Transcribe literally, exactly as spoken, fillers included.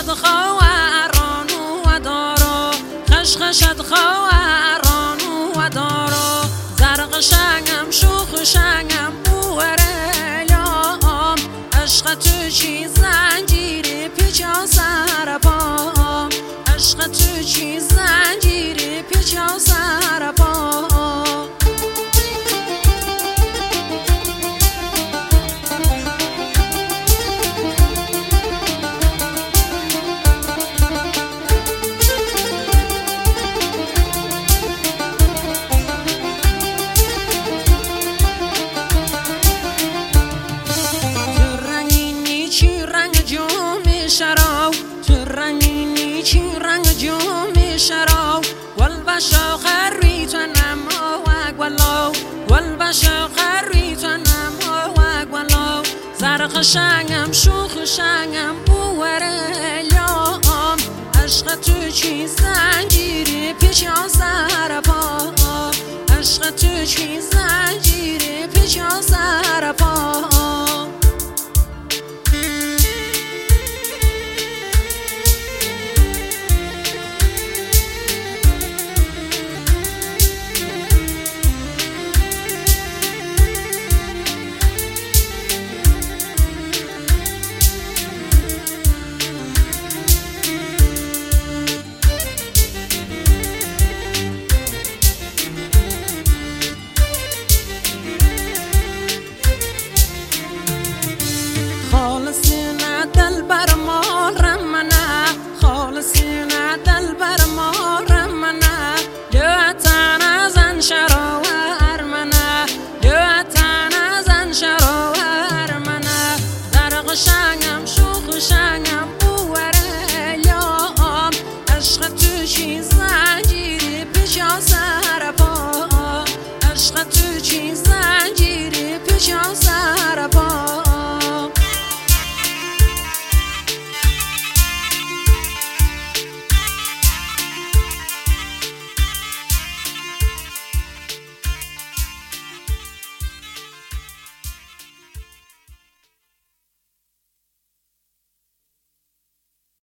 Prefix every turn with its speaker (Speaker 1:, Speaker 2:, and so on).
Speaker 1: خشخشت خواهرانو و دارو خشخشت خواهرانو و دارو زرق شنگم شوخ شنگم بوره یام عشق تو چی زنجیری پیچا سر پام عشق تو چی زنجیری پیچا سر پام شراو تو رنگینی چی رنگ جومی شراو گل بشا خری تو نما و گلو گل بشا خری تو نما و گلو زرق شنگم شوخ شنگم بوره لیام عشق تو چی زنجیری پیچا سر پا عشق تو چی زنجیری پیچا سر پا خالصینه دل بر ما رمنه خالصینه دل بر ما رمنه دوتن ازن شرا و ارمنه دوتن ازن شرا و ارمنه زرق شنگم شوخ شنگم بوره لیام عشق تو چی زنجیری پیچا سر پا عشق تو چی زنجیری پیچا سر